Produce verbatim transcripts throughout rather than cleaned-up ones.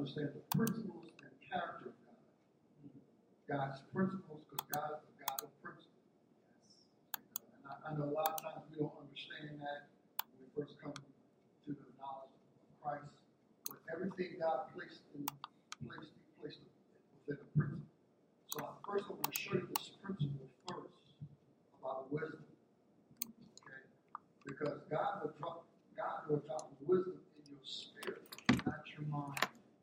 understand the principles and character of God. God's principles, because God is a God of principles. And I, I know a lot of times we don't understand that when we first come to the knowledge of Christ. But everything God placed in placed, placed within a principle. So I first I want to show you this principle first about wisdom. Okay? Because God will drop God will drop wisdom in your spirit, not your mind.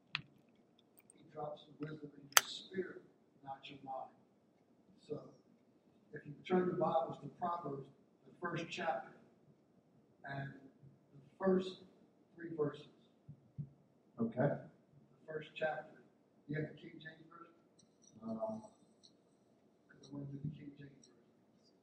He drops wisdom in your spirit, not your mind. So, if you turn your Bibles to Proverbs, the first chapter, and the first three verses. Okay. The first chapter. You have the King James Version? Um, Because I want to do the King James Version. It's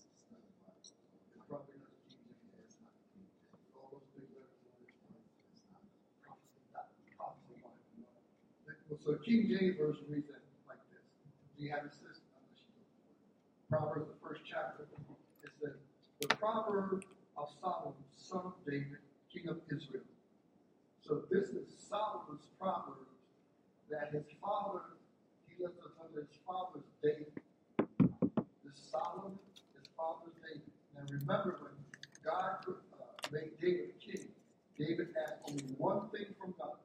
probably not the King James Version. All those big letters on it. Prophecy, not prophecy Bible. Well, so King James Version reads that like this. Do you have a system? Unless you don't. Proverbs, the first chapter, it says, the proverb of Solomon, son of David, king of Israel. So this is Solomon's proverb that his father, he left us under his father's David. This Solomon, his father's David. Now remember, when God uh, made David king, David asked only one thing from God.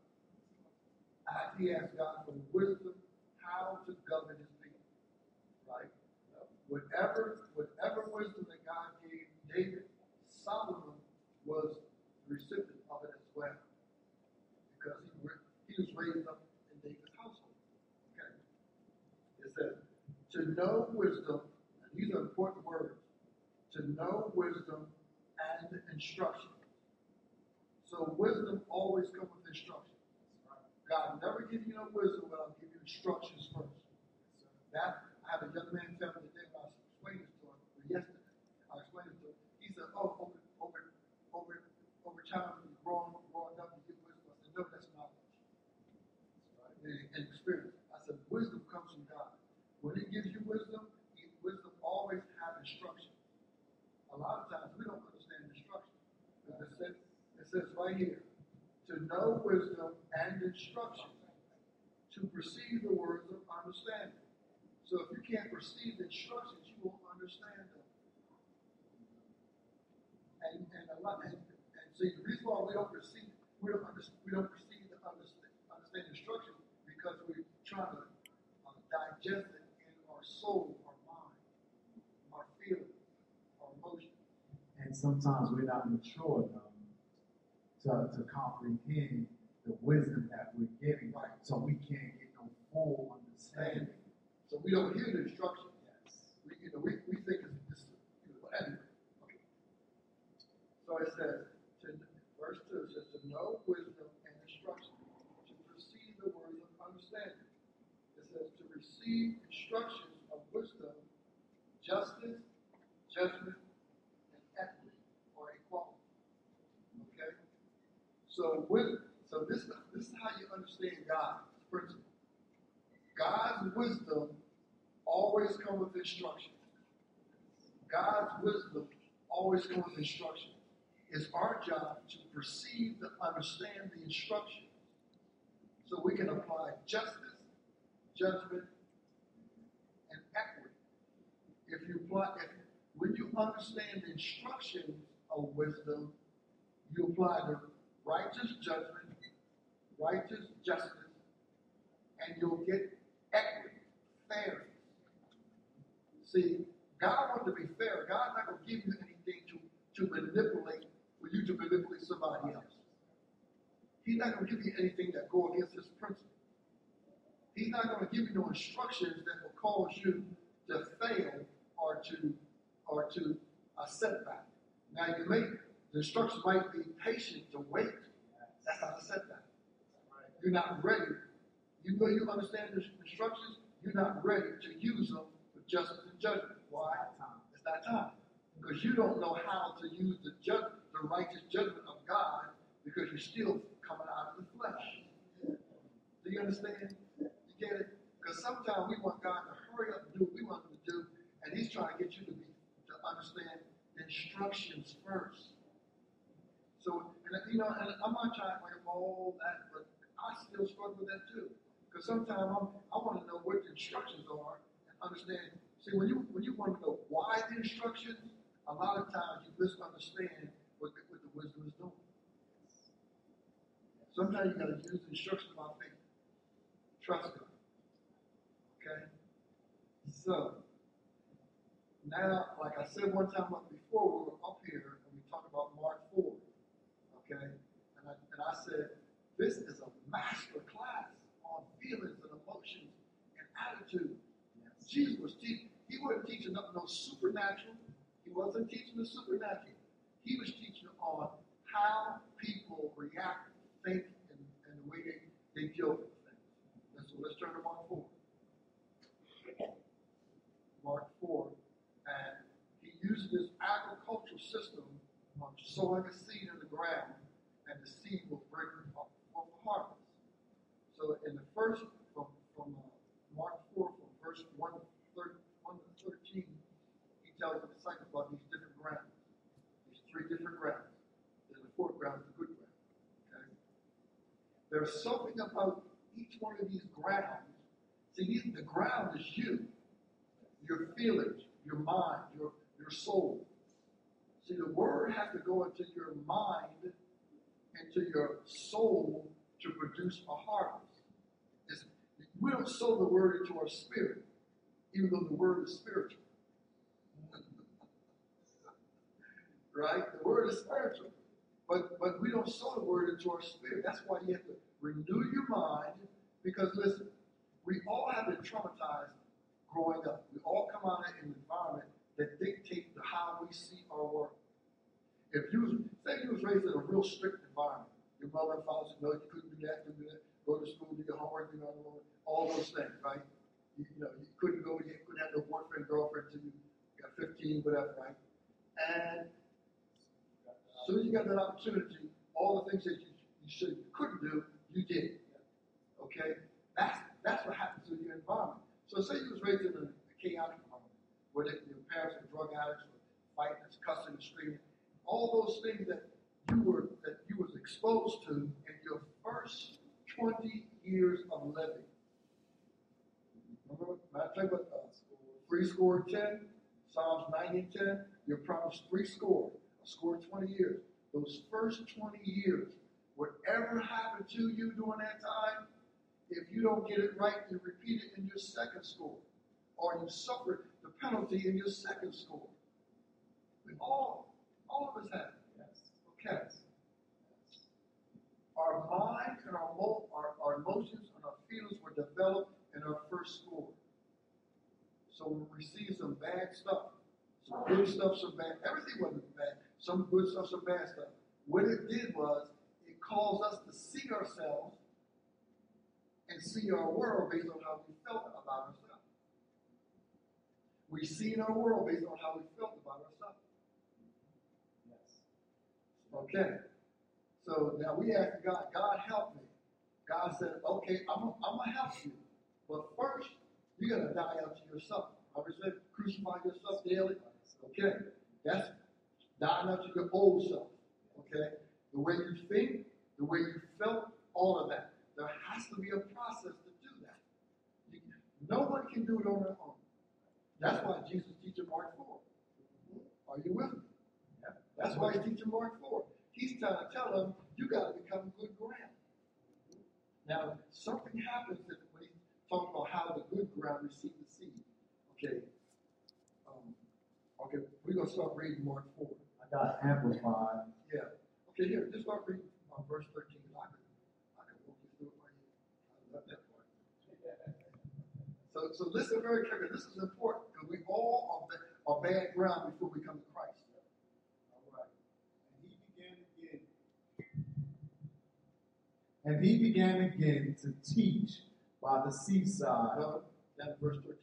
He asked God for wisdom how to govern his people. Right? Whatever, whatever wisdom that God gave David, Solomon was the recipient of it as well. Because he, he was raised up in David's household. Okay. It says, to know wisdom, and these are important words, to know wisdom and instruction. So wisdom always comes with instruction. God never gives you no wisdom without giving you instructions first. That, I had a young man tell me today when I was explaining this to him, or yesterday, I explained it to him. He said, oh, over, over, over, over time, you're growing, growing up, you get wisdom. I said, no, that's knowledge. Right? And, and experience. I said, wisdom comes from God. When he gives you wisdom, he, wisdom always has instruction. A lot of times, we don't understand instruction. It says, it says right here, to know wisdom and instruction, to perceive the words of understanding. So if you can't perceive the instructions, you won't understand them. And and a lot and, and see the reason why we don't perceive we don't understand we don't perceive the understand, understand instruction because we're trying to uh, digest it in our soul, our mind, our feelings, our emotions. and sometimes we're not mature enough to, to comprehend the wisdom that we're getting, right? So we can't get no full understanding. So we don't hear the instruction. Yes. We, you know, we, we think it's, it's you know, anyway. Okay. So it says, to, verse two says, to know wisdom and instruction, to perceive the words of understanding. It says, to receive instructions of wisdom, justice, judgment, and equity, or equality. Okay? So, with, so this, this is how you understand God's principle. God's wisdom always comes with instruction. God's wisdom always comes with instruction. It's our job to perceive and understand the instruction so we can apply justice, judgment, and equity. If you apply, if, when you understand the instructions of wisdom, you apply the righteous judgment, righteous justice, and you'll get equity, fairness. See, God wants to be fair. God's not going to give you anything to, to manipulate for you to manipulate somebody else. He's not going to give you anything that go against his principle. He's not going to give you no instructions that will cause you to fail or to or to a setback. Now you may the instructions might be patient to wait. That's not a setback. You're not ready. You know you understand the instructions, you're not ready to use them for justice and judgment. Why? It's that time. Because you don't know how to use the judge, the righteous judgment of God because you're still coming out of the flesh. Do you understand? You get it? Because sometimes we want God to hurry up and do what we want him to do, and he's trying to get you to be to understand the instructions first. So, and you know, and I'm not trying to like all that, but I still still struggle with that too. Because sometimes I'm, I want to know what the instructions are and understand. See, when you when you want to know why the instructions, a lot of times you misunderstand what, what the wisdom is doing. Sometimes you got to use the instructions by faith. Trust God. Okay? So, now, like I said one time before, we were up here and we talked about Mark four. Okay? And I, and I said, this is a master class on feelings and emotions and attitude. Yes. Jesus was teaching, he wasn't teaching no, no supernatural. He wasn't teaching the supernatural. He was teaching on how people react, think, and, and the way they, they deal with things. And so let's turn to Mark four. Mark four. And he used this agricultural system of sowing a seed in the ground, and the seed will bring forth a harvest. So in the first, from, from uh, Mark four, from verse one to thirteen, he tells the disciples about these different grounds. These three different grounds. Then the fourth ground is the good ground. Okay? There's something about each one of these grounds. See, these, the ground is you, your feelings, your mind, your, your soul. See, the word has to go into your mind, into your soul to produce a harvest. It's, we don't sow the word into our spirit, even though the word is spiritual. Right? The word is spiritual. But but we don't sow the word into our spirit. That's why you have to renew your mind, because listen, we all have been traumatized growing up. We all come out of an environment that dictates how we see our world. If you was, say you was raised in a real strict environment, your mother and father said, no, you couldn't do that, couldn't do that, go to school, do your homework, you know, all those things, right? You, you know, you couldn't go, you couldn't have no boyfriend, girlfriend until you got fifteen, whatever, right? And as soon as you got that opportunity, all the things that you, you should, you couldn't do, you did. Okay? That's that's what happens to your environment. So say you was raised in a, a chaotic environment where they, your parents were drug addicts, or fighting, cussing, and screaming. All those things that you were that you was exposed to in your first twenty years of living. Remember, I tell you what, uh, three score ten, Psalms ninety and ten. You're promised three score, a score twenty years. Those first twenty years, whatever happened to you during that time, if you don't get it right, you repeat it in your second score, or you suffer the penalty in your second score. We all, all of us have it. Yes. Okay. Our mind and our, mo- our, our emotions and our feelings were developed in our first score. So when we see some bad stuff, some good stuff, some bad, everything wasn't bad. Some good stuff, some bad stuff. What it did was, it caused us to see ourselves and see our world based on how we felt about ourselves. We see our world based on how we felt about ourselves. Yes. Okay. So now we ask God, God help me. God said, okay, I'm going to help you. But first, you got to die out to yourself. I said, crucify yourself daily. Okay. That's dying out to your old self. Okay. The way you think, the way you felt, all of that. There has to be a process to do that. You, no one can do it on their own. That's why Jesus teaches Mark four. Are you with me? Yeah. That's why he's teaching Mark four. He's trying to tell them, you got to become good ground. Now, something happens when he's talking about how the good ground receives the seed. Okay. Um, okay, we're going to start reading Mark four. I got amplified. Yeah. Okay, here, just start reading uh, verse thirteen. I can, I can walk you through it right here. I love that part. So, so listen very carefully. This is important because we all are, are bad ground before we come to Christ. All right. And he began again. And he began again to teach by the seaside. No, that's verse thirteen.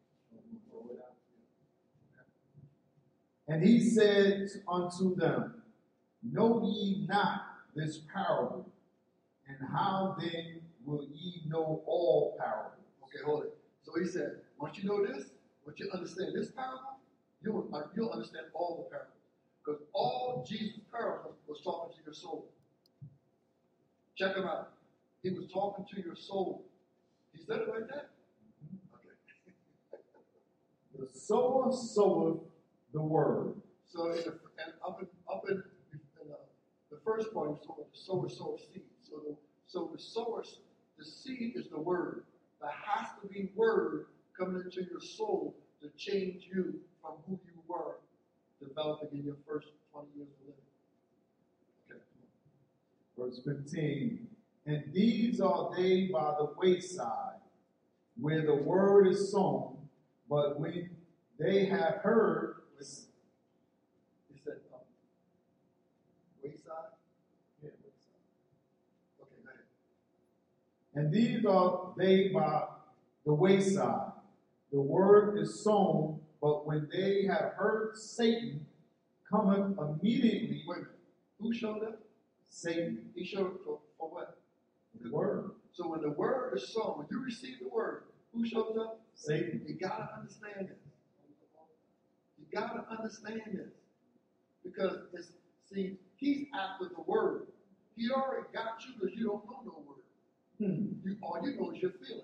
And he said unto them, know ye not this parable? And how then will ye know all parables? Okay, hold it. So he said, once you know this, once you understand this parable, you'll, uh, you'll understand all the parables. Because all Jesus' parables was talking to your soul. Check them out. He was talking to your soul. He said it right there. Okay. The sower soweth the word. So in the, and up in up in, in uh, the first part, you saw the sower sows seed. So the so the sower, the seed is the word. There has to be word coming into your soul to change you from who you were developing in your first twenty years of living. Okay. Verse fifteen. And these are they by the wayside, where the word is sown, but when they have heard, He said, um, wayside? Yeah, wayside. Okay, go ahead. and these are they by the wayside. The word is sown, but when they have heard, Satan cometh immediately. Wait a minute. Who showed up? Satan, He showed up for, for what? the word. So when the word is sown, when you receive the word, who shows up? Satan. You gotta understand this. You gotta understand this. Because it's, see, he's after the word. He already got you because you don't know no word. Hmm. You, all you know is your feelings.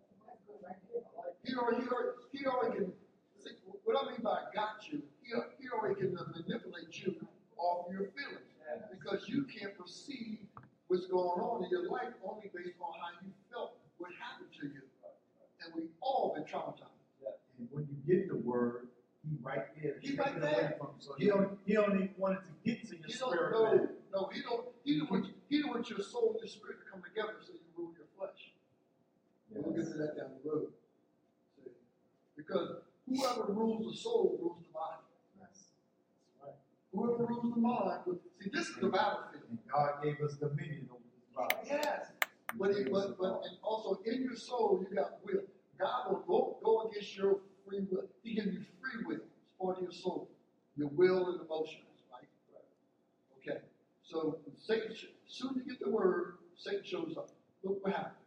He already, he already, he already can, see, what I mean by got you, he, he already can manipulate you off your feelings. Because you can't perceive what's going on in your life only based on how you felt what happened to you. And we've all been traumatized. And when you get the word, he right there. to He take right it there. away from you. So he don't, he don't even want it to get to your He don't spirit. know. man. No, he don't. He don't want. He don't want your soul and your spirit to come together so you rule your flesh. Yes. We'll get to that down the road. See? Because whoever rules the soul rules the body. Yes. Right. Whoever rules the mind. will- See, this is the battlefield. And God gave us dominion over his body. Yes. But, he, but but and also in your soul you got will. God will go, go against your free will. He gives you free will. It's part of your soul. Your will and emotions, right? Okay. So Satan, as soon as you get the word, Satan shows up. Look what happens.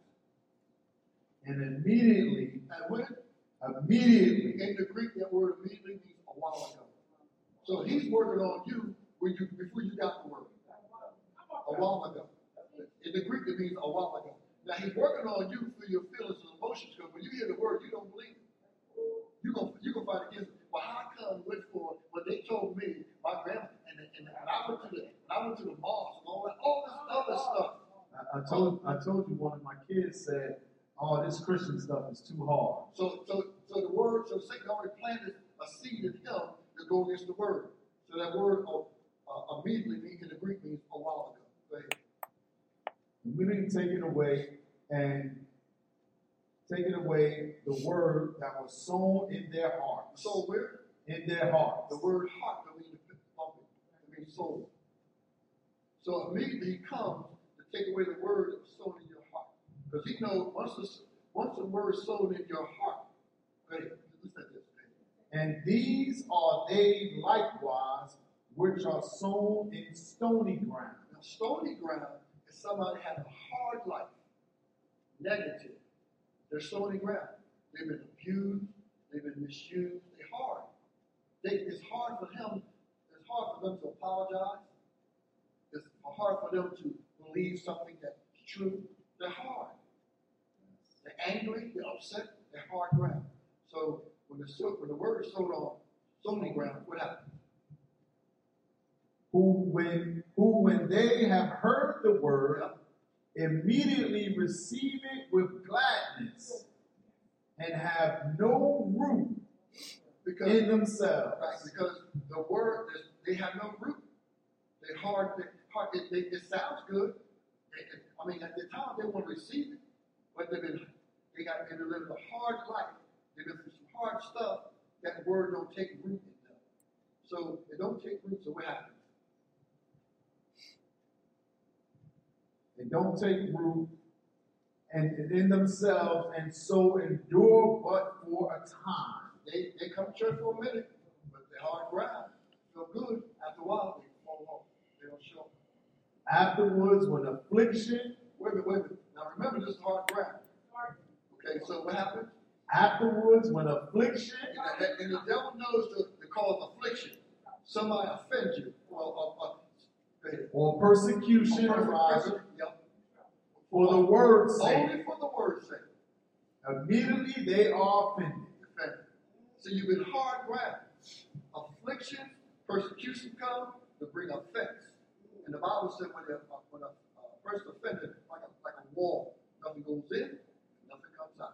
And immediately, And when immediately, in the Greek that word immediately means a while ago. So he's working on you when you before you got the word. A while ago. In the Greek it means a while ago. Now he's working on you through your feelings and emotions, because when you hear the word, you don't believe it. You're gonna you gonna fight against it. Well, how come went for what they told me, my grandma, and, and, and I went to the and I went to the mosque and all that, all this other stuff. I, I told I told you one of my kids said, "Oh, this Christian stuff is too hard." So so so the word, so Satan already planted a seed in him to go against the word. So that word uh, uh, immediately in the Greek means a while ago. Go ahead. Immediately take it away and take it away the word that was sown in their hearts. So where In their hearts. the word heart don't mean pumping, it means soul. So immediately he comes to take away the word that was sown in your heart. Because he knows once the, once the word is sown in your heart, go ahead, listen to this. And these are they likewise which are sown in stony ground. Now, stony ground is somebody had a hard life, negative. They're stony ground. They've been abused, they've been misused, they're hard. They, it's hard for him, it's hard for them to apologize. It's hard for them to believe something that's true. They're hard. They're angry, they're upset, they're hard ground. So when the, when the word is sown on stony ground, what happens? Who when who when they have heard the word, Yeah. immediately receive it with gladness and have no root Because, in themselves. right, because the word, is, they have no root. They're hard, they, hard it, they, it sounds good. They, it, I mean, at the time, they want to receive it, but they've been, they got to live a hard life. They've been through some hard stuff. That word don't take root in them. So it don't take root, so what happens? They don't take root and in themselves and so endure but for a time. They, they come to church for a minute, but they're hard ground. Feel good. After a while, they fall off. They don't show. Afterwards, when affliction, Wait a minute, wait a minute. Now remember, this is hard ground. Okay, so what happens? afterwards, when affliction, And the, and the devil knows to, to cause affliction. Somebody offends you. Well, uh, uh, go ahead. or persecution Or arises, Yep. for the word's sake. Only for the word's sake. Immediately they are offended. Offended. So you've been hard ground. Affliction, persecution come to bring offense. And the Bible said when a, when a, a person offended, like a, like a wall, nothing goes in, nothing comes out.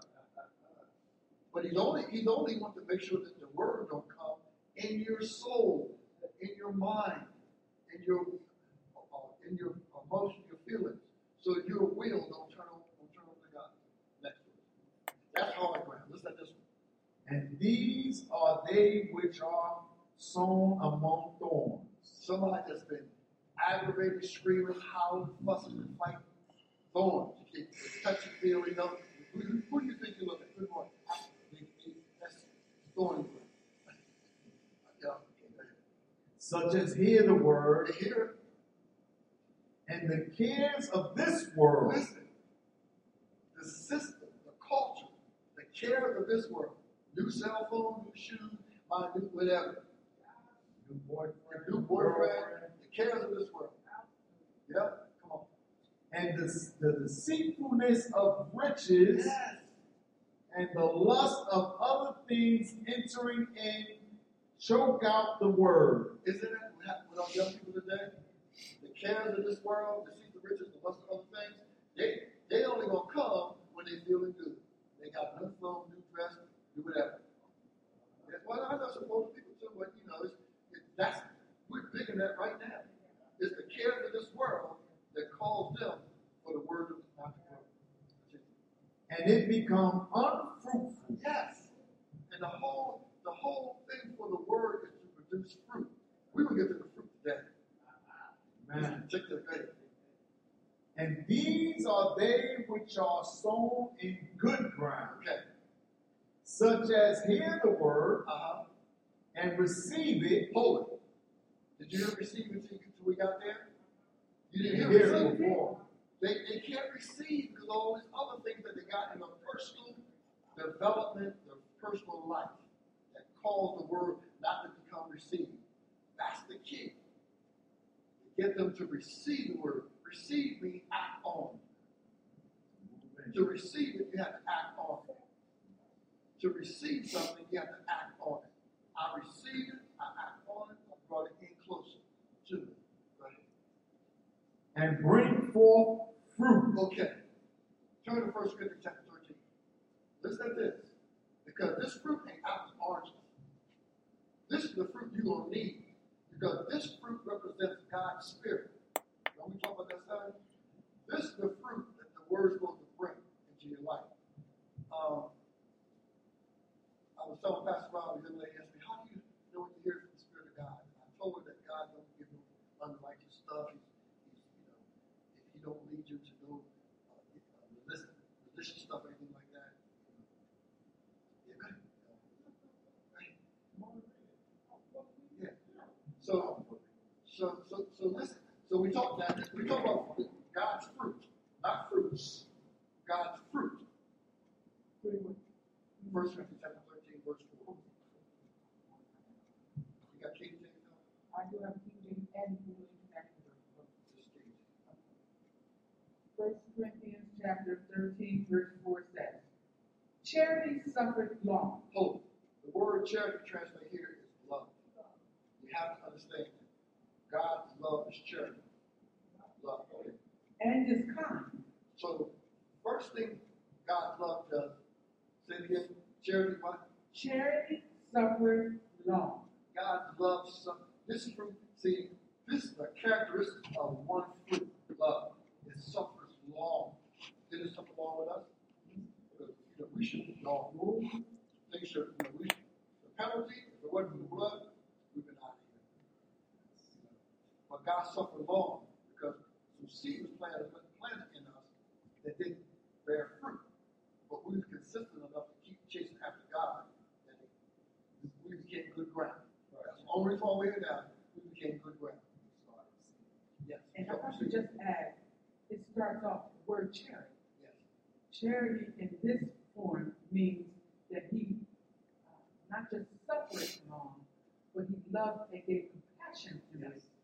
But he's only he's only want to make sure that the word don't come in your soul, in your mind, in your uh, in your emotion, your feelings, so that your will don't turn over, don't turn over to God. Next one. That's hard ground. Listen to this one. And these are they which are sown among thorns. Somebody that's been aggravated, screaming, howling, fussing, and fighting. Thorns. You keep touching, feeling, you know. Who, who, who do you think you look at? Good morning. That's thorny. Yeah, okay, go ahead. Such as hear the word, They hear it. and the cares of this world. Listen, the system, the culture, the cares of this world, new cell phone, new shoes, my new whatever, New boyfriend, new boyfriend, the cares of this world. Yep, come on. And the, the deceitfulness of riches, Yes. and the lust of other things entering in, choke out the word. Isn't it what happened with our young people today? The cares of this world, the seek the riches, the lust of other things, they they only gonna come when they feeling good. They got new phone, new dress, do whatever. Yeah, well, I know some older people too, but you know, it's, it, that's we're big in that right now. It's the cares of this world that calls them for the word of not the word. And it become unfruitful. Yes, and the whole the whole thing for the word is to produce fruit. We will get to the fruit today. Man. Check the day. And these are they which are sown in good ground, Okay. such as hear the word Uh huh. and receive it. Hold it. Did you ever receive it until we got there? You didn't hear, Hear receive it before. They, they can't receive because all these other things that they got in their personal development, their personal life, that cause the word not to become received. That's the key. To get them to receive the word. Receive means act on. To receive it, you have to act on it. To receive something, you have to act on it. I received it, I act on it, I brought it in closer to me. Go ahead. And bring forth fruit. Okay. Turn to First Corinthians chapter thirteen. Listen to this. Because this fruit ain't apples and oranges. This is the fruit you're going to need. Because this fruit represents God's Spirit. Don't we talk about that stuff? This is the fruit that the word is supposed to bring into your life. Um, I was telling Pastor Rob, the young lady asked me, how do you know when you hear from the Spirit of God? And I told her that God don't give you unrighteous stuff. He's, he's, you know, if he don't lead you to no uh, religious, religious stuff or anything like that. Yeah, go ahead. Go ahead. Yeah. So, so, so, so listen. So we talk that we talk about God's fruit, not fruits. God's fruit. First Corinthians chapter thirteen, verse four. You got King James? I do have King James and New International Version. Just King James. First Corinthians chapter thirteen, verse four says, "Charity suffereth long." Hold. The word charity translated here is love. You have to understand that. God's love is charity. Love. Okay. And is kind. So, first thing God's love does, say it again, charity, what? Charity suffereth long. God's love, some, this fruit, see, this is a characteristic of one fruit, love. It suffers long. Did it suffer long with us? Because, you know, we should be long rule. Things should, you know, we, the penalty, if it wasn't for the blood, we've been out of here. But God suffered long because some seed was planted, planted in us that didn't bear fruit. But we were consistent enough to keep chasing after God that it, we became good ground. That's the only reason why we're here now. We became good ground. Yes. And if I should just add, it starts off the word charity. Yes. Charity in this form means that he uh, not just suffered long, but he loved and gave compassion to us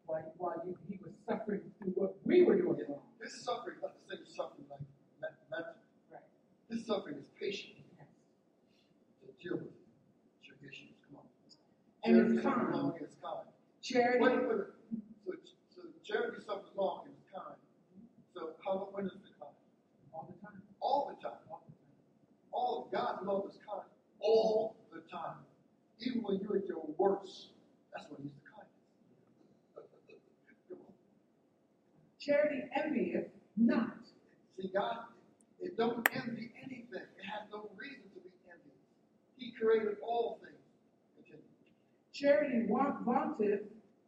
while, while you, he was suffering through what we were doing wrong. This suffering, not the same suffering like me- mental. Right. This suffering is patient Yes. to deal with your issues. Come on. And Charity it's suffers kind. long and it's kind. Charity. Wait, wait, wait. So, so charity suffers long and it's kind. So how when is it kind? All the time. All the time. All the time. All God's love is kind. All the time. Even when you're at your worst, that's when He's the kindest. Come on. Charity envieth not. See, God, it don't envy anything. It has no reason to be envious. He created all things. Continue. Charity want, vaunteth.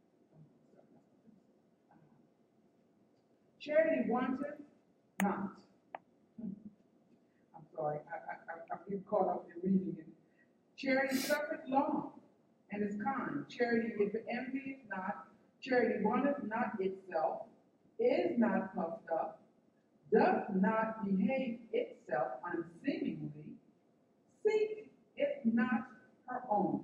Charity wanteth not. I'm sorry, I, I, I, I'm getting caught up in reading it. Charity suffereth long and is kind. Charity if it envieth not. Charity wanteth not itself, is not puffed up, doth not behave itself unseemingly, seek it not her own,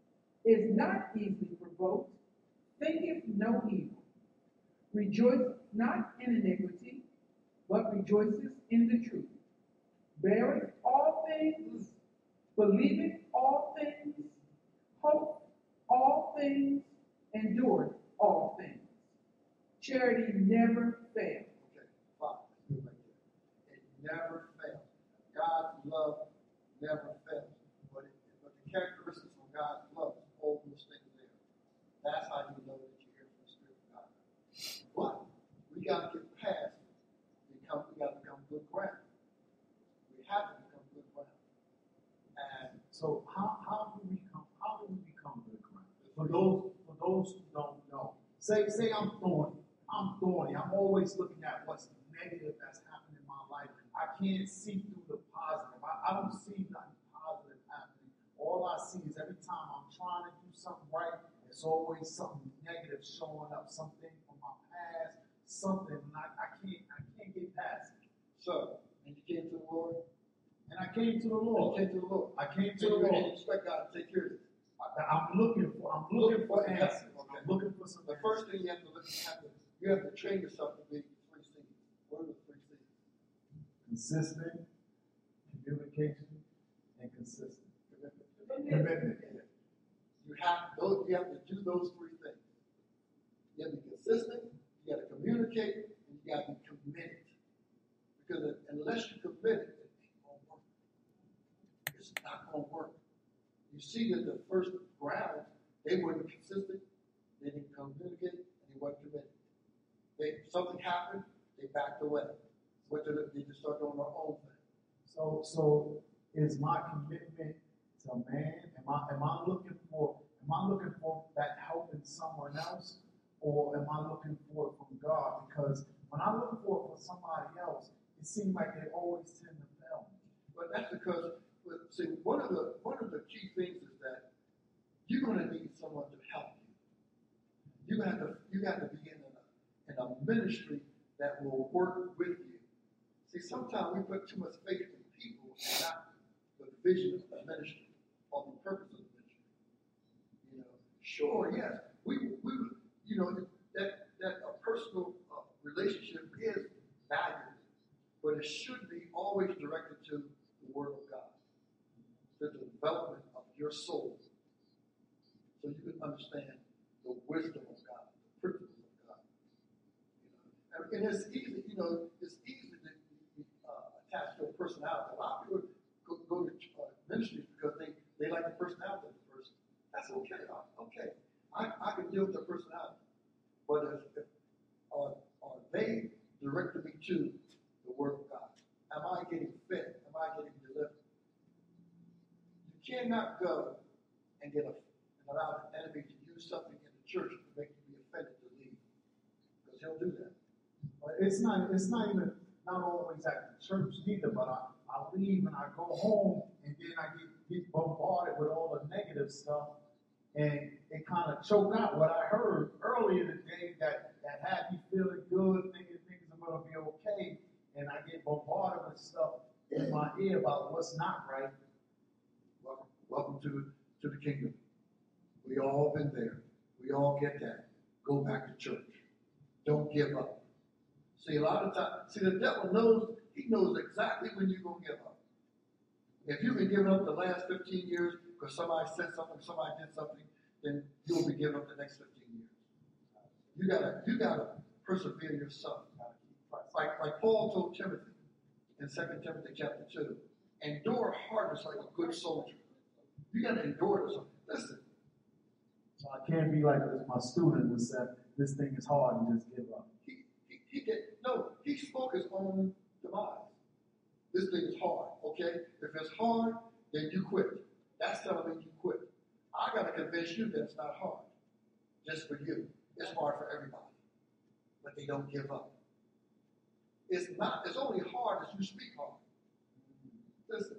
is not easily provoked, thinketh no evil, rejoiceth not in iniquity, but rejoiceth in the truth, beareth all things, believeth all things, hopeth all things, endureth all things. Charity never fails. Okay, fine. That's good right there. It never fails. God's love never fails. But, it, but the characteristics of God's love is all those things there. That's how you know that you hear from the Spirit of God. But we got to get past. Become, we got to become good ground. We have to become good ground. And So how, how do we come how do we become good ground? For those for those who don't know, say say I'm thorny. I'm thorny. I'm always looking at what's negative that's happening in my life. I can't see through the positive. I, I don't see nothing positive happening. All I see is every time I'm trying to do something right, it's always something negative showing up, something from my past, something, and I, I can't I can't get past it. so, and you came to the Lord. And I came to the You Lord. came to the Lord. I came to So the you Lord. didn't expect God to take care of this. I, I'm looking for I'm looking for answers. I'm looking for some The answers. first thing you have to look have to you have to train yourself to be three C's. What are the three C's? Consistent, communication, and consistent. Commitment. Commitment. You have those. You have to do those three things. You have to be consistent. You got to communicate, and you got to be committed. Because unless you commit it, it ain't gonna work. It's not gonna work. You see that the first round, they weren't consistent. They didn't communicate, and they weren't committed. They something happened. They backed away. What did they just start doing their own thing? So so is my commitment to man? Am I am I looking for am I looking for that help in someone else? Or am I looking for it from God? Because when I look for it from somebody else, it seems like they always tend to fail me. But that's because, but see, one of the one of the key things is that you're going to need someone to help you. You have to you have to be in a in a ministry that will work with you. See, sometimes we put too much faith in people and not the vision of the ministry or the purpose of the ministry. You know, sure, yes, we we you know that that a personal uh, relationship is valuable, but it should be always directed to the Word of God, to the development of your soul, so you can understand the wisdom of God, the principles of God. You know, and, and it's easy, you know, it's easy to uh, attach to a personality. A lot of people go, go to uh, ministries because they, they like the personality of the person. That's okay. I, okay, I, I can deal with their personality, but if, if are, are they directing me to the Word of God? Am I getting fed? Am I getting delivered? You cannot go and get a, and allow the enemy to use something in the church to make you be offended to leave, because he'll do that. But it's not it's not even not always at the church either, but I, I leave and I go home and then I get, get bombarded with all the negative stuff, and it kind of choked out what I heard earlier today that, that had me feeling good, thinking things are going to be okay, and I get bombarded with stuff in my ear about what's not right. Welcome, welcome to, to the kingdom. We all been there. We all get that. Go back to church. Don't give up. See, a lot of times, see, the devil knows, he knows exactly when you're going to give up. If you've been giving up the last fifteen years because somebody said something, somebody did something, then you'll be giving up the next fifteen years. You gotta, you gotta persevere yourself. Like, like Paul told Timothy in Second Timothy chapter two, endure hardness like a good soldier. You gotta endure this. Listen. So I can't be like this. My student was said, this thing is hard and just give up. He, he, he did, no, he spoke his own demise. This thing is hard, okay? If it's hard, then you quit. That's telling me you quit. I got to convince you that it's not hard. Just for you. It's hard for everybody. But they don't give up. It's not, it's only hard as you speak hard. Listen.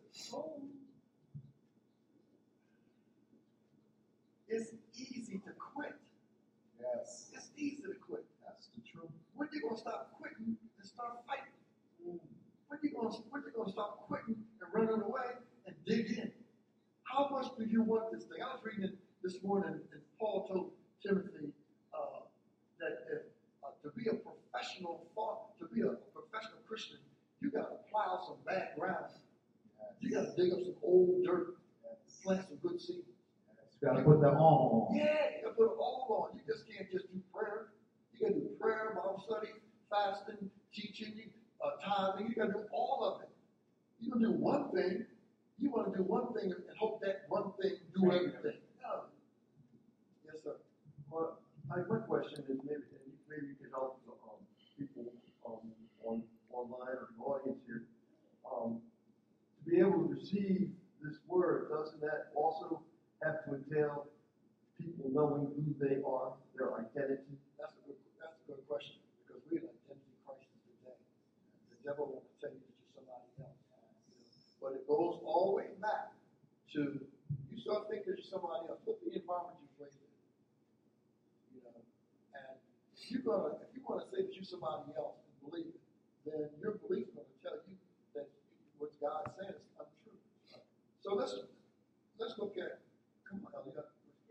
It's easy to quit. Yes. It's easy to quit. That's the truth. When you going to stop quitting and start fighting? When you going to, when you going to stop quitting and running away and dig in? How much do you want this thing? I was reading this morning, and Paul told Timothy uh, that if, uh, to be a professional farmer, to be a professional Christian, you got to plow some bad ground. You got to dig up some old dirt, plant some good seed. You got to put that armor on. Yeah, you got to put it all on. You just can't just do prayer. You got to do prayer, Bible study, fasting, teaching, uh, tithing. You got to do all of it. You don't do one thing. You want to do one thing and hope that one thing do everything. No. Yes, sir. Well, I, my question is maybe, and maybe you can help um, people um, on online or the audience here. Um, to be able to receive this word, doesn't that also have to entail people knowing who they are, their identity? That's a good. That's a good question because we're in an identity crisis today. The devil wants to tell you that you're somebody else. But it goes all the way back to you start thinking you're somebody else. Look at the environment you've raised in. You know, and if you're gonna, if you want to say that you're somebody else and believe it, then your belief is going to tell you that what God says is untrue. So let's let's look at. Come on, Elliot.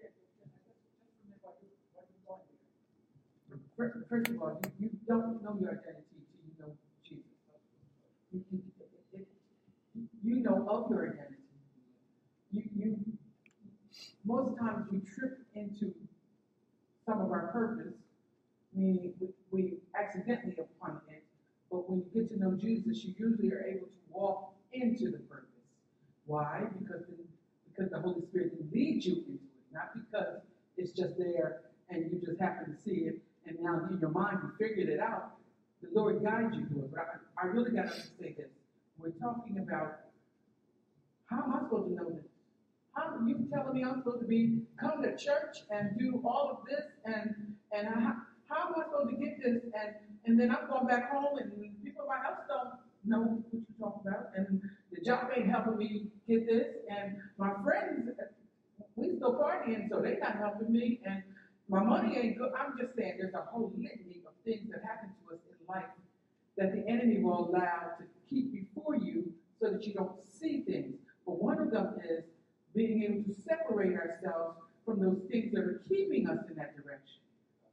First, first of all, you, you don't know your identity till you know Jesus. You, you, it, it, you know of your identity. You, you, most times we trip into some of our purpose, meaning we, we accidentally upon it, but when you get to know Jesus, you usually are able to walk into the purpose. Why? Because the, because the Holy Spirit leads you into it, not because it's just there and you just happen to see it, and now in your mind you figured it out. The Lord guides you to it. But I, I really got to say this. We're talking about, how am I supposed to know this? How are you telling me I'm supposed to be come to church and do all of this, and and I, how am I supposed to get this? And and then I'm going back home, and people in my house don't know what you're talking about, and the job ain't helping me get this, and my friends, we still partying, so they're not helping me, and my money ain't good. I'm just saying there's a whole litany of things that happen to us in life that the enemy will allow to keep before you so that you don't see things. But one of them is being able to separate ourselves from those things that are keeping us in that direction.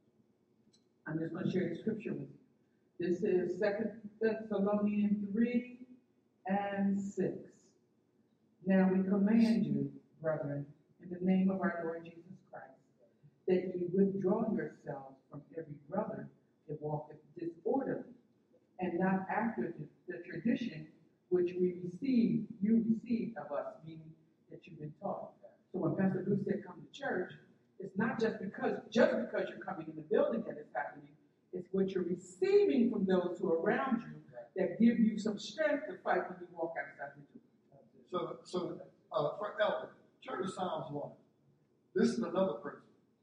I'm just going to share the scripture with you. This is Second Thessalonians three and six. Now we command you, brethren, in the name of our Lord Jesus Christ, that you withdraw yourselves from every brother that walketh disorderly, and not after the, the tradition which we received, you received of us, meaning that you've been taught. So when Pastor Bruce said come to church, it's not just because just because you're coming in the building that it's happening. It's what you're receiving from those who are around you that give you some strength to fight when you walk outside the door. So, so uh, for Elder, turn to Psalms one. This is another principle.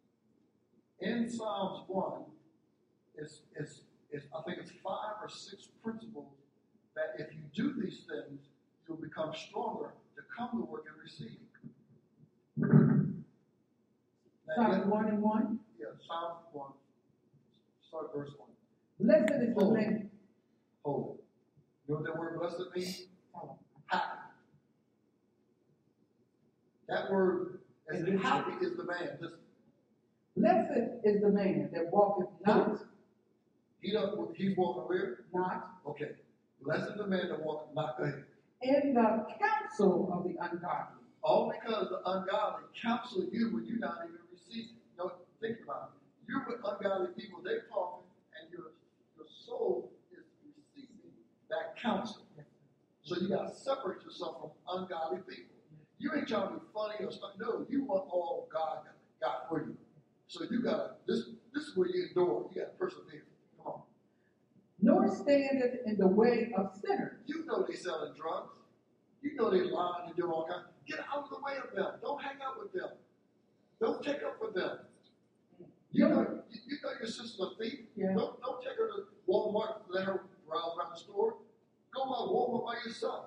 In Psalms one, is is is I think it's five or six principles that if you do these things, you'll become stronger to come to work and receive. Psalms one and one. Yeah, Psalms one. Start verse one. Blessed is the Hold man. it. Hold it. You know what that word blessed means? Happy. That word, as in happy is the man. Listen. Blessed is the man that walketh not, He don't, he's walking where? not Okay. Blessed is the man that walks not ahead. in the counsel of the ungodly. All because the ungodly counsel you when you're not even receiving. Don't think about it. You're with ungodly people, they're talking, and your your soul is receiving that counsel. So you gotta separate yourself from ungodly people. You ain't trying to be funny or something. No, you want all God got for you. So you gotta this this is where you endure. You gotta persevere. Come on. Nor standeth in the way of sinners. You know they selling drugs. You know they lying and doing all kinds. Get out of the way of them. Don't hang out with them. Don't take up with them. You know, you, you know your sister's a thief. Yeah. Don't don't take her to Walmart and let her browse around the store. Go by Walmart by yourself.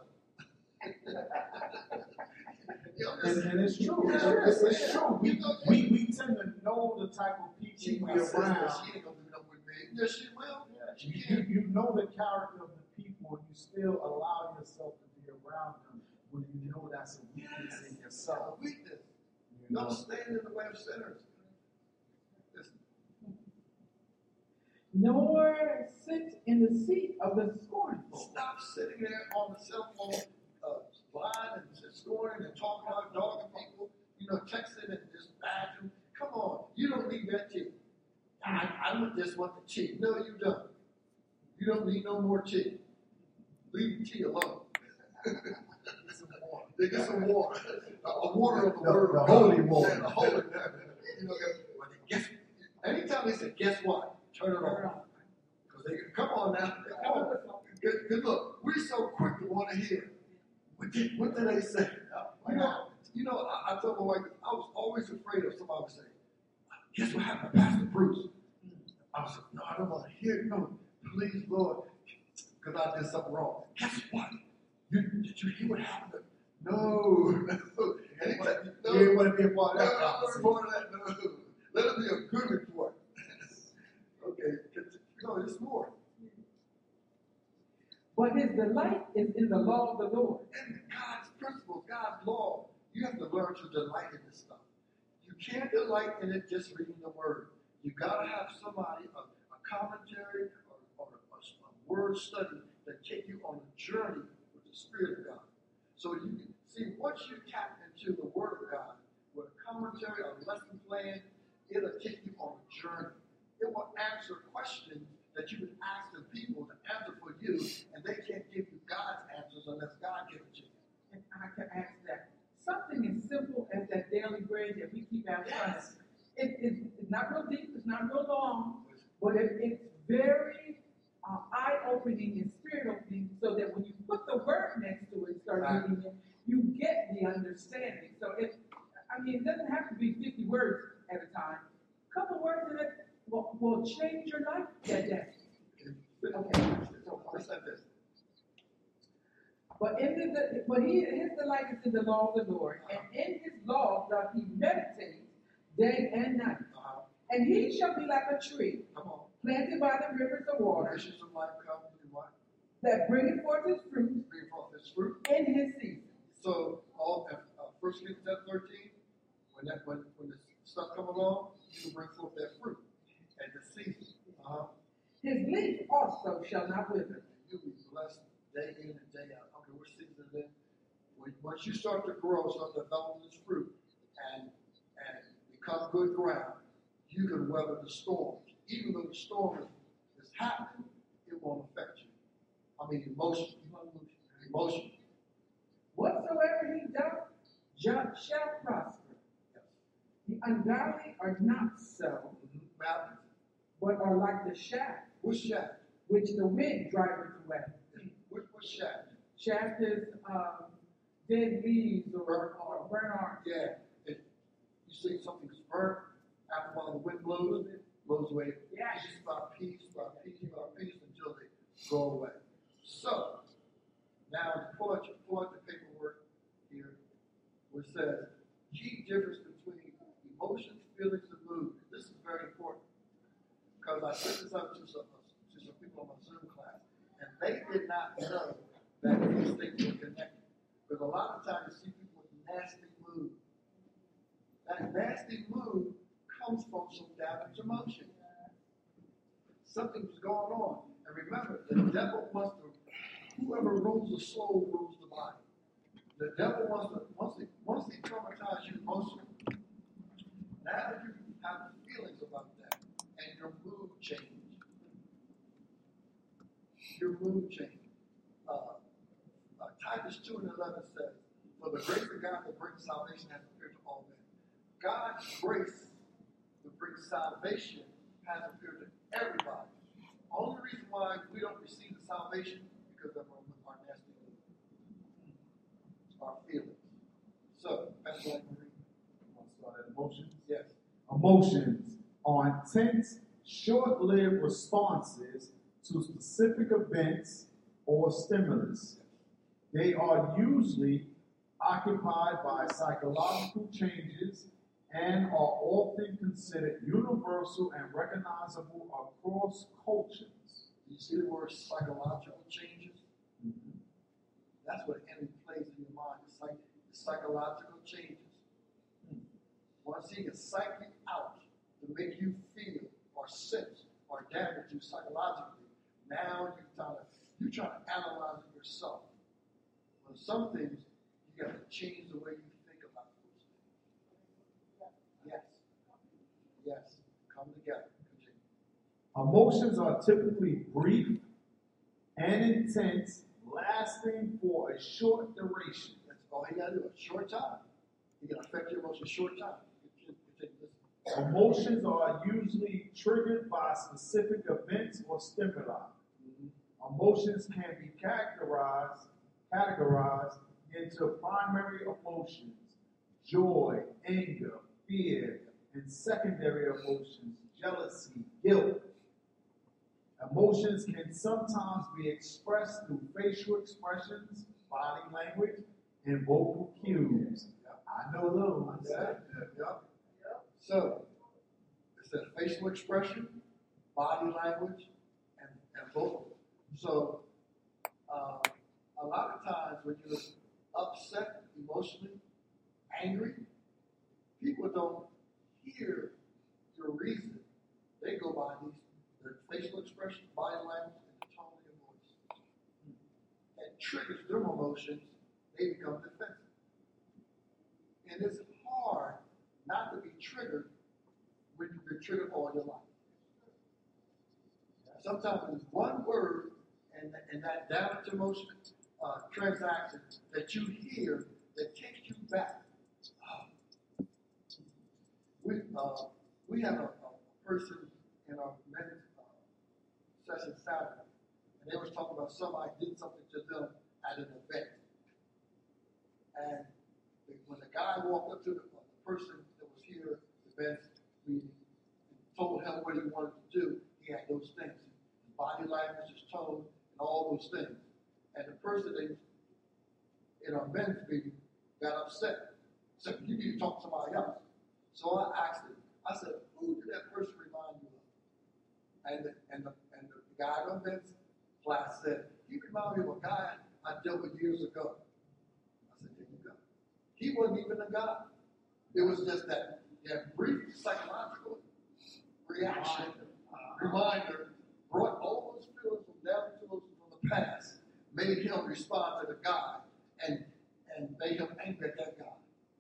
You know, And, and it's true. It's, Yeah, it's, it's true. We, You know, we, we tend to know the type of she people my we sister. around. She ain't gonna do nothing with me. Yes, she will. She You, can. you know the character of the people, and you still allow yourself to be around them when you know that's a weakness in yourself. A weakness. You know? Don't stand in the way of sinners. Listen, Nor sit in the seat of the scornful. stop sitting there on the cell phone, uh, blind and just scoring and talking out, dogging people, you know, texting and just badgering. Come on, you don't need that tea. I, I don't just want the tea. No, you don't. You don't need no more tea. Leave the tea alone. They get some water. A water of the The- word. the of holy God. water. Yeah, the holy water. You know, when they guess, anytime they say, guess what? Turn it off. Because they come on now. Come on. Because look, we're so quick to want to hear. What did, what did they say? You know, you know, I, I told my wife, I was always afraid of somebody would say, guess what happened to Pastor Bruce? I was like, no, I don't want to hear it. No, please, Lord, because I did something wrong. Guess what? You, did you hear what happened to No, no. Anytime, no, You ain't want to be a part no, of that no, conversation. report of that, no. Let it be a good report. Okay, no, there's more. But his delight is in the law of the Lord. And God's principles, God's law, you have to learn to delight in this stuff. You can't delight in it just reading the word. You gotta have somebody, a, a commentary or, or a, a word study that take you on a journey with the Spirit of God. So you can see once you tap into the Word of God with a commentary or a lesson plan, it'll take you on a journey. It will answer questions that you've been asking people to answer for you, and they can't give you God's answers unless God gives it to you. And I can ask that. Something as simple as that daily bread that we keep out front. Yes. It, it, it's not real deep, it's not real long, but it, it's very uh, eye-opening and spirit-opening so that when you put the word next to it and start Right. reading it, you get the understanding. So it, I mean, it doesn't have to be fifty words at a time. A couple words in it will, will change your life that day. Okay. So let's have this. But in the, but he, his delight is in the law of the Lord, and in his law doth he meditate day and night. Uh-huh. And he shall be like a tree Come on. planted by the rivers of water, Issues of life come in what? that bringeth forth his fruit Bring forth this fruit. in his season. So all uh, First Corinthians thirteen, when that when when the stuff come along, you can bring forth that fruit at the season. Uh-huh. His leaf also shall not wither. You'll be blessed day in and day out. Okay, what season is it? When, once you start to grow, start to develop this fruit, and and become good ground, you can weather the storms. Even though the storm is, is happening, it won't affect you. I mean, emotion, emotion. Whatsoever he doth shall shall prosper. Yes. The ungodly are not so, Mountains. but are like the shaft What's shaft? which the wind driveth away. What, what's shaft? Shaft is um, dead leaves or, or burnt orange. Yeah. It, you see something's burnt after a while the wind blows, it blows away. Yes. Piece by piece by piece by piece until they go away. So, now pull out, your, pull out the paperwork here, which says key difference between emotions, feelings, and mood. This is very important because I sent this out to some to some people on my Zoom class, and they did not know that these things were connected. Because a lot of times you see people with nasty mood. That nasty mood comes from some damaged emotion. Something's going on. And remember, the devil wants to, whoever rules the soul rules the body. The devil wants to, once he, once he traumatizes you emotionally, now you have feelings about that, and your mood changes. Your mood changes. Uh, uh, Titus two and eleven says, "For the grace of God that brings salvation has appeared to all men." God's grace that brings salvation has appeared to everybody. Only reason why we don't receive the salvation is because of our, our nasty mood, our feelings. So, Pastor Marie, you want to start at emotions? Yes. Emotions are intense, short-lived responses to specific events or stimulus. They are usually occupied by psychological changes and are often considered universal and recognizable across cultures. You see the word psychological changes? Mm-hmm. That's what enemy plays in your mind. It's like the psychological changes. Once he can psych you out to make you feel or sense or damage you psychologically, now you're trying to, you're trying to analyze it yourself. But some things, you got to change the way you think about those things. Yes. Yes. Come together. Continue. Emotions are typically brief and intense, lasting for a short duration. That's all you got to do. A short time. You can affect your emotions short time. Emotions are usually triggered by specific events or stimuli. Mm-hmm. Emotions can be categorized, categorized into primary emotions, joy, anger, fear, and secondary emotions, jealousy, guilt. Emotions can sometimes be expressed through facial expressions, body language, and vocal cues. I know those. Yeah, yeah. So, it says facial expression, body language, and, and vocal. So, uh, a lot of times when you're upset emotionally, angry, people don't hear your reason. They go by these their facial expression, body language, and the tone of your voice. That triggers their emotions. They become defensive. And it's hard not to be triggered when you've been triggered all your life. Sometimes there's one word and, and that damage emotion uh, transaction that you hear that takes you back. Oh. We uh, we have a, a person in our men's uh, session Saturday, and they was talking about somebody did something to them at an event, and when the guy walked up to the, uh, the person that was here at the men's meeting and told him what he wanted to do, he had those things. His body language, his tone, and all those things. And the person that in our men's meeting got upset. Said, you need to talk to somebody else. So I asked him, I said, who did that person remind you of? And the, and the, and the guy in our men's class said, he reminded me of a guy I dealt with years ago. I said, there you go. He wasn't even a guy. It was just that, that brief psychological reaction, reminder, brought all those feelings from down to from the past, made him respond to the guy, and and made him angry at that guy.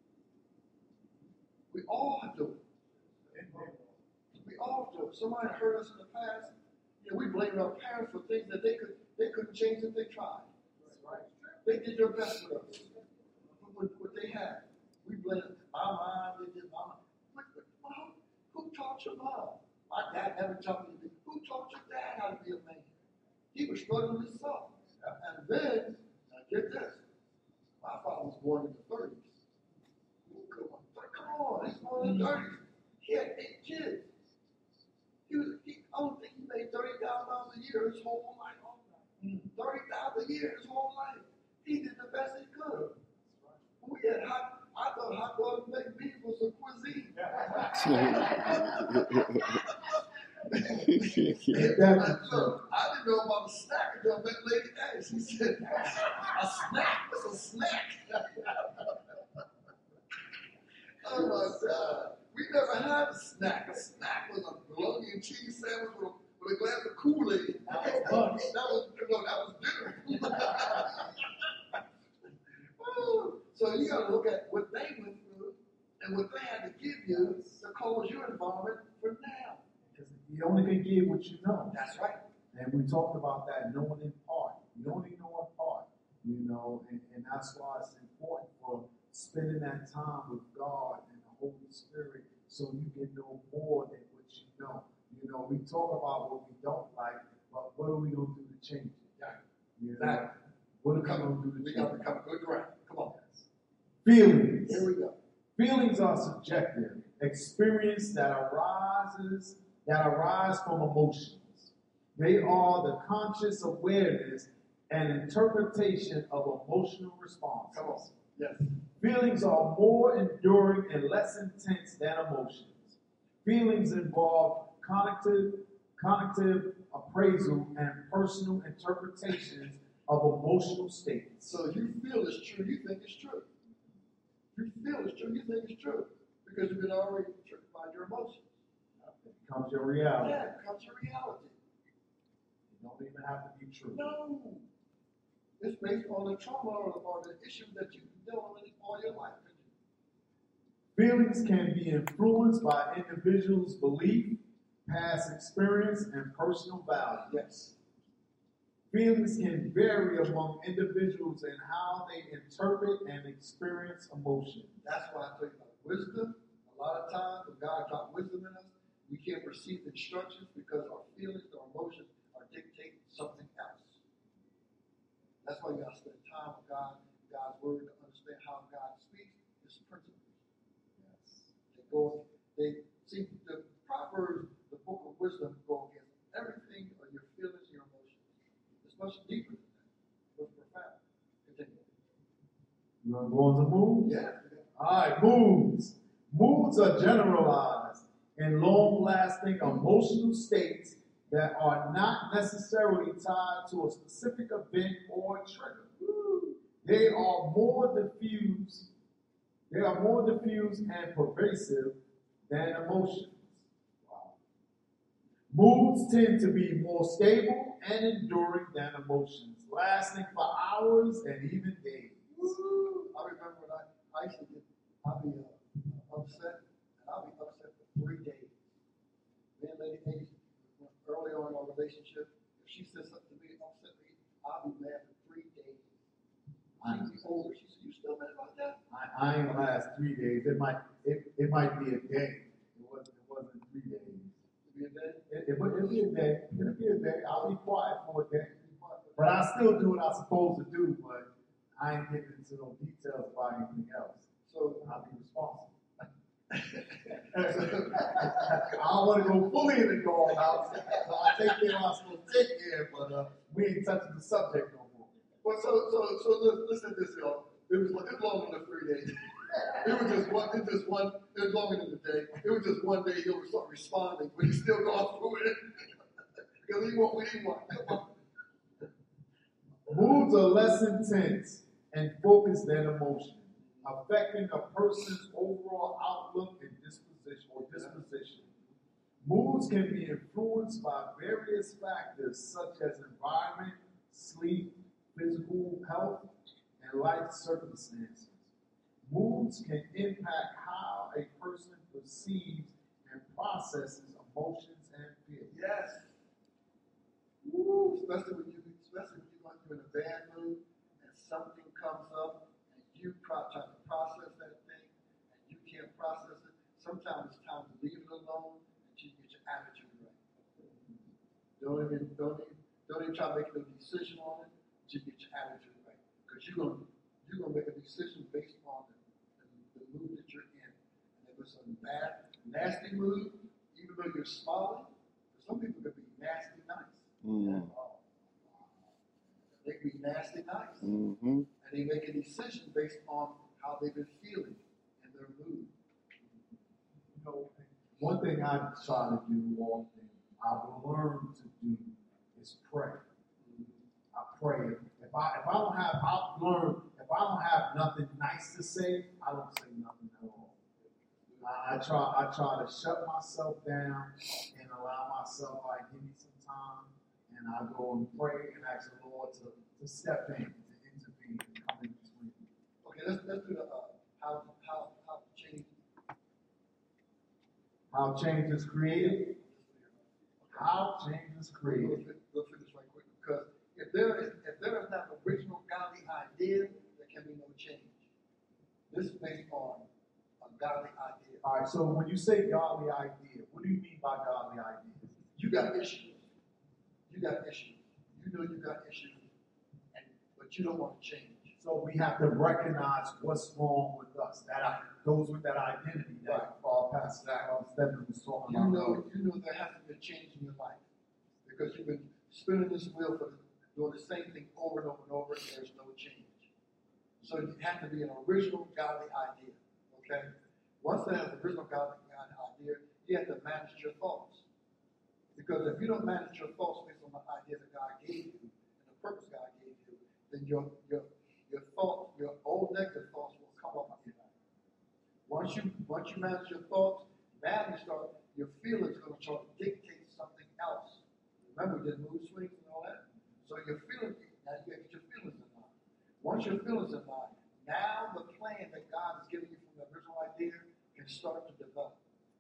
We all do it. We all do it. Somebody hurt us in the past. You know, we blame our parents for things that they could they couldn't change if they tried. They did their best with us. What, what they had. We blame my mom, they did my mom. But, but mom, who taught your mom? My dad never taught me to be. Who taught your dad how to be a man? He was struggling himself. And then, now get this. My father was born in the thirties. Come on, come on, he's born in the thirties. He had eight kids. He was, he, I don't think he made thirty thousand dollars a year his whole life. thirty thousand dollars a year his whole life. He did the best he could. We had hot, I thought hot dogs and baked beans was a cuisine. Look, I didn't know about a snack until I met Lady A. She said, a snack? What's a snack? Oh my God. We never had a snack. you gotta look at what they went through and what they had to give you to cause your environment for now. Because you only can give what you know. That's right. And we talked about that, knowing in part. You only know in part, you know, and, and that's why it's important for spending that time with God and the Holy Spirit so you can know more than what you know. You know, we talk about what we don't like, but what are we going to do to change it? Yeah. You know, Exactly. what are we going to do to We change gotta it? become good ground. Come on. Feelings. Here we go. Feelings are subjective, experience that arises that arise from emotions. They are the conscious awareness and interpretation of emotional responses. Come on. Yes. Feelings are more enduring and less intense than emotions. Feelings involve cognitive, cognitive appraisal and personal interpretations of emotional states. So you feel it's true, you think it's true. You feel it's true, you think it's true. Because you've been already tricked by your emotions. It becomes your reality. Yeah, it becomes your reality. It don't even have to be true. No. It's based on the trauma or the, or the issue that you've been dealing with all your life. Feelings can be influenced by individuals' belief, past experience, and personal values. Yes. Feelings can vary among individuals in how they interpret and experience emotion. That's why I tell you about wisdom. A lot of times when God drops wisdom in us, we can't receive instructions because our feelings, our emotions are dictating something else. That's why you got to spend time with God, God's word, to understand how God speaks, His principles. Yes. They go, they see the Proverbs, the book of wisdom, go against everything of your feelings, your emotions. It's much deeper than that. It's profound. Continue. You want to go on to moods? Yeah. All right, moods. Moods are generalized and long-lasting emotional states that are not necessarily tied to a specific event or trigger. They are more diffuse. They are more diffuse and pervasive than emotions. Wow. Moods tend to be more stable and enduring than emotions, lasting for hours and even days. I remember when I, I used to get, I'd be uh, upset, and I'd be upset for three days. Me and Lady Hayes, early on in our relationship, if she said something to me that upset me, I'd be mad for three days. She'd be older. She said, "You still mad about that?" I, I ain't last three days. It might it, it might be a day. It wasn't it wasn't three days. It'd be a day. It, it, would- it'll be a day. It'll be a day. I'll be quiet for a day. But I still do what I'm supposed to do, but I ain't getting into no details about anything else. So, I'll be responsible. I don't want to go fully in the doghouse. So I take care of what I'm supposed to take care, but uh, we ain't touching the subject no more. well, so, so, so listen, listen to this, y'all. It was, it was longer than three days. It was just one, it was just one, it was longer than a day. It was just one day he'll start responding, but he's still going through it. Because he want what he want. Come on. Moods are less intense and focused than emotion, affecting a person's overall outlook and disposition or disposition. Moods can be influenced by various factors such as environment, sleep, physical health, and life circumstances. Moods can impact how a person perceives and processes emotions and feelings. Yes. Woo, especially when you, especially when you're going through in a bad mood and something comes up and you pro- try to process that thing and you can't process it. Sometimes it's time to leave it alone until you get your attitude right. Don't even, don't even, don't even try to make a decision on it until you get your attitude right. Because you're gonna, you're gonna make a decision based on the, the, the mood that you're in. And if it's a bad, nasty mood, even though you're smiling, for some people it could be nasty nice. Mm. They can be nasty nice. Mm-hmm. And they make a decision based on how they've been feeling and their mood. You know, one thing I try to do often, I've learned to do, is pray. I pray. If I if I don't have, I've learned if I don't have nothing nice to say, I don't say nothing at all. I, I try I try to shut myself down and allow myself, like, give me some time, and I go and pray and ask the Lord to, to step in, to intervene, and come in between. Okay, let's, let's do the, uh, how, how, how to change. How change is created. How change is Go created. through go through this right quick, because if there is, if there is not an original godly idea, there can be no change. This is based on a godly idea. All right, so when you say godly idea, what do you mean by godly idea? You got issues. You got issues. You know you got issues, and but you don't want to change. So we have to recognize what's wrong with us. That I, goes with that identity that uh, Pastor uh, Stephen was talking You about. know, you know there has to be a change in your life because you've been spinning this wheel for doing the same thing over and over and over, and there's no change. So it has to be an original godly idea. Okay? Once there has an original godly idea, you have to manage your thoughts. Because if you don't manage your thoughts based on the idea that God gave you and the purpose God gave you, then your your your thoughts, your old negative thoughts will come up again. Once you once you manage your thoughts, now you start your feelings are going to try to dictate something else. Remember, we did mood swings and all that. So your feelings, now you get your feelings in line. Once your feelings in line, now the plan that God has given you from the original idea can start to develop.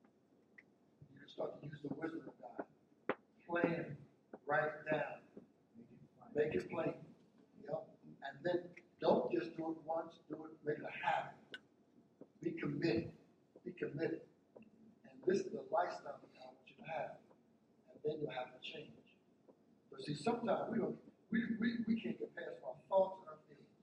You can start to use the wisdom of God. Plan, write it down, make it plain. Yep. And then don't just do it once, do it, make it a habit. Be committed. Be committed. And this is the lifestyle that I want you to have. And then you'll have to change. But see, sometimes we don't we, we, we can't get past our thoughts and our feelings.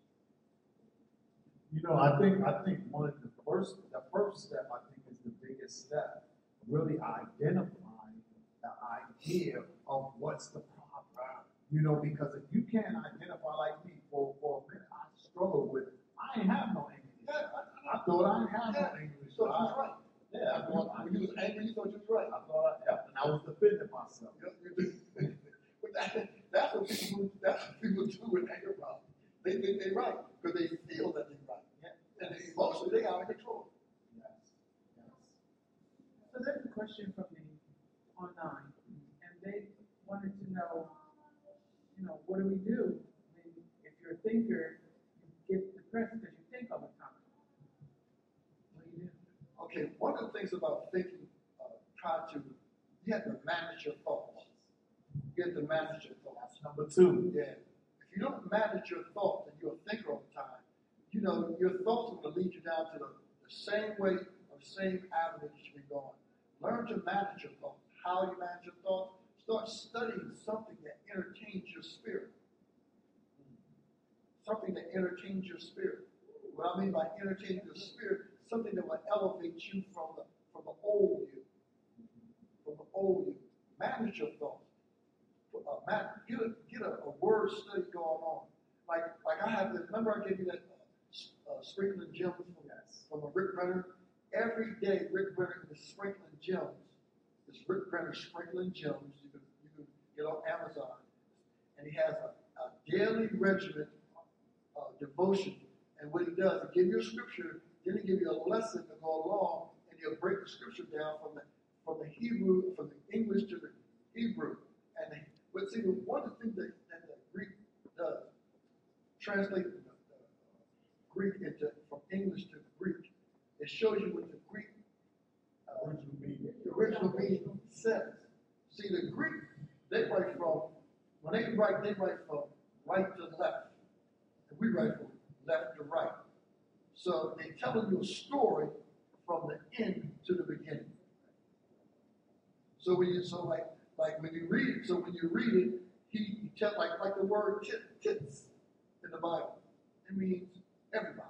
You know, I think I think one of the first the first step I think is the biggest step, really identifying the idea of what's the problem. You know, because if you can't identify like me for, for a minute, I struggle with I ain't have no English. Yeah, I, I thought I didn't have yeah, no English. so you I- was right. Yeah, I I thought thought, when you was angry, you thought you was right. I thought I, yep, and I was defending myself. Yep, you do. But that, that's what people that's what people do with anger problems. They think they're right because they feel that they're right. Yeah. And they, emotionally they out of control. Yes. Yes. So there's a question from me online, and they wanted to know, you know, what do we do when, if you're a thinker, you get depressed because you think all the time? What do you do? Okay, one of the things about thinking, uh, try to, you have to manage your thoughts. You have to manage your thoughts. Number two. Yeah. If you don't manage your thoughts and you're a thinker all the time, you know, your thoughts are going to lead you down to the, the same way or same avenue you should be going. Learn to manage your thoughts. How you manage your thoughts? Start studying something that entertains your spirit. Something that entertains your spirit. What I mean by entertaining your spirit, something that will elevate you from the from the old you. From the old you. Manage your thoughts. Uh, man, get a get a, a word study going on. Like like I have this. Remember I gave you that uh, uh, sprinkling gems from Yes. from a Rick Brenner. Every day Rick Brenner is sprinkling gems. This Rick Brenner sprinkling gems. You can you can get on Amazon, and he has a, a daily regimen uh, devotion. And what he does, he gives you a scripture, then he gives you a lesson to go along, and he'll break the scripture down from the from the Hebrew, from the English to the Hebrew. And the, but see, one of the things that, that the Greek does, translate the, the Greek into from English to Greek, it shows you what the Greek uh, Original meaning. the original meaning says. See, the Greek, they write from, when they write, they write from right to left. And we write from left to right. So they're telling you a story from the end to the beginning. So when you, so like, like when you read it, so when you read it, he, he tell, like, like the word tit, tits in the Bible. It means everybody.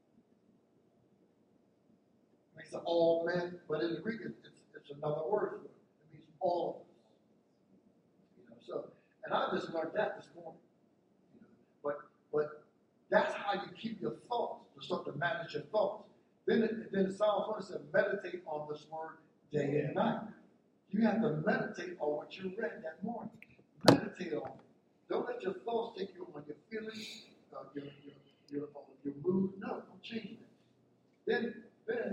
It means all men, but in the Greek, it's, it's, it's another word for it. It means all of us. You know, so, and I just learned that this morning. You know, but, but that's how you keep your thoughts, to start to manage your thoughts. Then, it, then Psalms one said, meditate on this word day and night. You have to meditate on what you read that morning. Meditate on it. Don't let your thoughts take you on your feelings, uh, your, your, your, uh, your mood. No, don't change it. Then, then,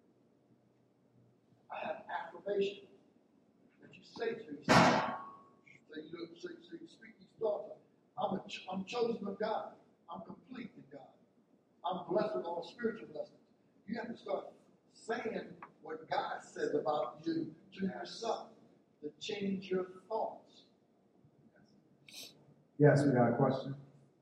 I have affirmation that you say to yourself. So you, so, so you speak these thoughts. I'm, a, I'm chosen of God. I'm complete in God. I'm blessed with all spiritual blessings. You have to start saying what God says about you to yourself to change your thoughts. Yes, we got a question.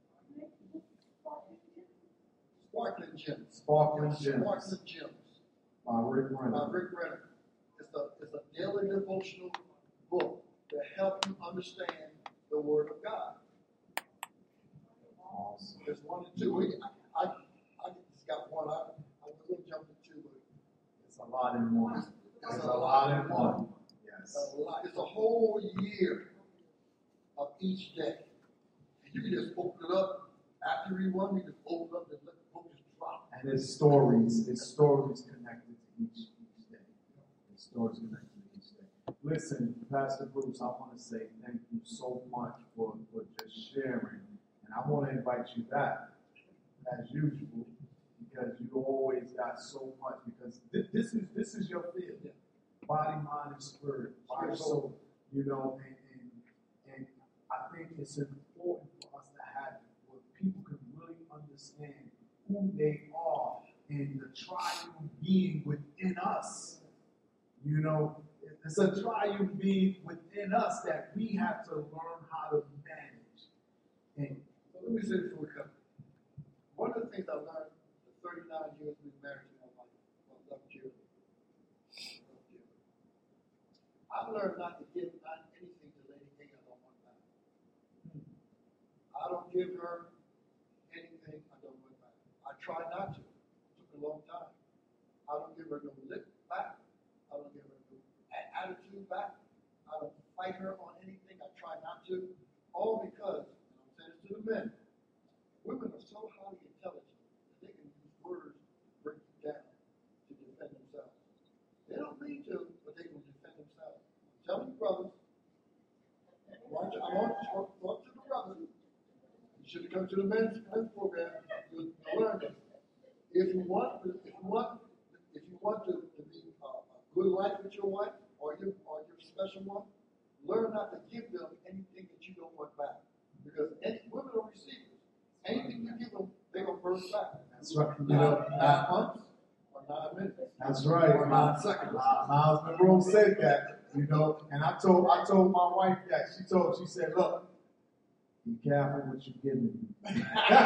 Sparkling Gems. Sparkling Gems. Sparkling Gems. By Rick By Renner. Rick Renner. It's a, it's a daily devotional book to help you understand the Word of God. Awesome. There's one and two. We- I, I, I just got one. I, I was going to jump to two, but It's a lot in one. it's, It's a lot in one. It's Yes. a lot. It's a whole year of each day. And you can just open it up. After you read one, you can open it up and let the book just drop. And it's stories. It's stories connected to each, each day. It's stories connected to each day. Listen, Pastor Bruce, I want to say thank you so much for, for just sharing. And I want to invite you back, as usual, because you always got so much. Because this, this is this is your field. Body, mind, and spirit. Body, soul. You know, and, and, and I think it's important for us to have it where people can really understand who they are and the triune being within us. You know, it's a triune being within us that we have to learn how to manage. And So let me say this before we come. One of the things I learned the thirty-nine years we've been married to my wife, I love Jill. Love Jill. I've learned not to give not anything to Lady Gaga on one back. I don't give her anything I don't want back. I try not to. It took a long time. I don't give her no lip back. I don't give her no a- attitude back. I don't fight her on anything. I try not to. All because, and I'm saying this to the men, women are so highly intelligent that they can use words to break you down to defend themselves. They don't mean to, but they can defend themselves. I'm telling you, brothers, I want you, I want you to talk, talk to the brothers. You should have come to the men's, men's program. You'll, you'll learn this. If you want, if you want, if you want to, to be a, a good life with your wife or your or your special one, learn not to give them anything that you don't want back. Because any, women are receivers. Anything you give them, they're going to burst back. that's right. You Nine, know, nine months or nine minutes. that's right. Or nine seconds. My- Miles Monroe said that, you know, and I told I told my wife that. She told, she said, look, be careful what you're giving me.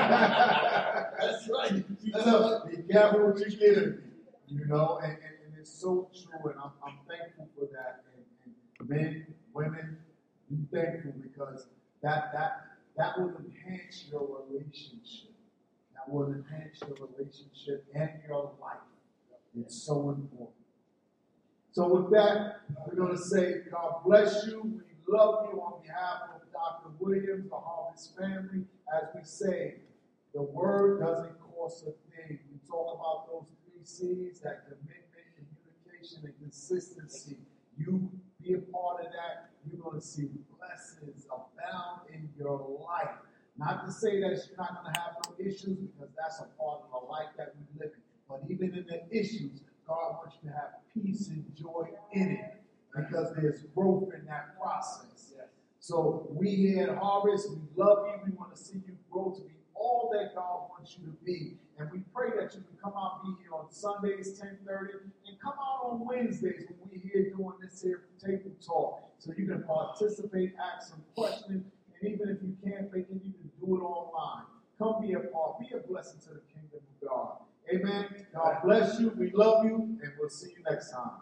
That's right. She told me, be careful what you're giving me. You know, and, and, and it's so true, and I'm, I'm thankful for that. And, and men, women, be thankful because that that that will enhance your relationship. That will enhance your relationship and your life. It's so important. So with that, we're going to say, God bless you. We love you on behalf of Doctor Williams, the Harvest family. As we say, the word doesn't cost a thing. We talk about those three C's, that commitment, communication, and consistency. You be a part of that. You're going to see blessings abound in your life. Not to say that you're not going to have no issues, because that's a part of the life that we live in. But even in the issues, God wants you to have peace and joy in it, because there's growth in that process. So we here at Harvest, we love you. We want to see you grow to be all that God wants you to be. And we pray that you can come out and be here on Sundays, ten thirty, and come out on Wednesdays when we're here doing this here table talk. So you can participate, ask some questions, and even if you can't make it, you can do it online. Come be a part, be a blessing to the kingdom of God. Amen. God bless you. We love you, and we'll see you next time.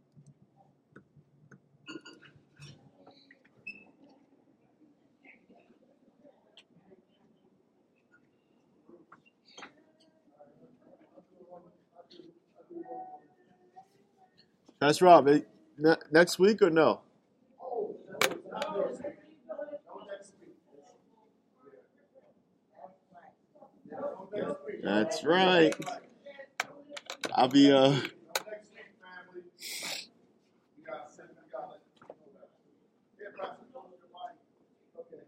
Pastor Rob, eh, ne- next week or no? Oh, no, it's not next week. No, next week. Yeah, no, next week. That's right. I'll be uh. Next week, family. We got seven. We got like. Yeah, Pastor, close your mic. Okay.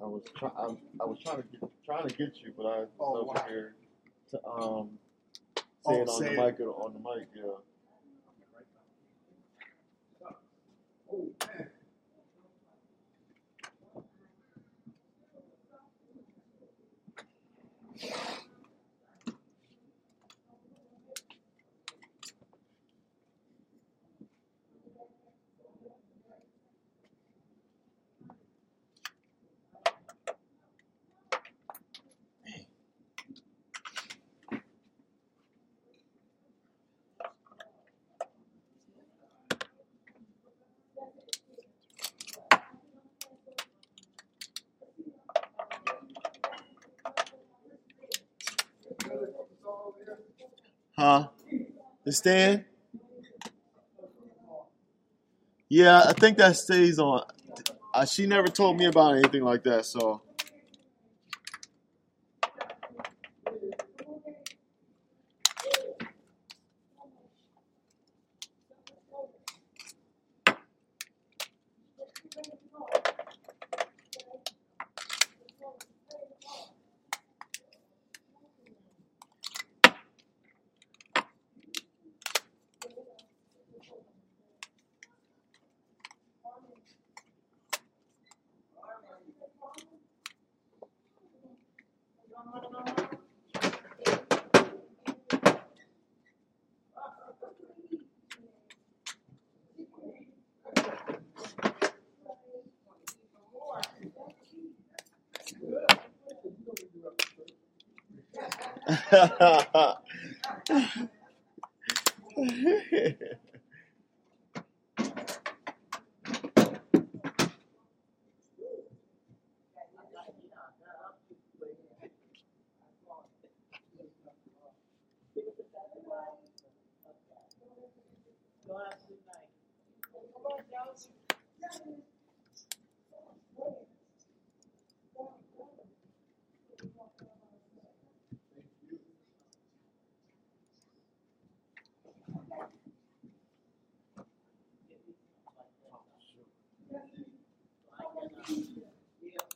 was try, I, I was trying to get trying to get you, but I was Oh, over wow. here to um say Oh, it on say the it. mic on the mic. Yeah. Oh, man. Huh? The stand? Yeah, I think that stays on. Uh, she never told me about anything like that, so.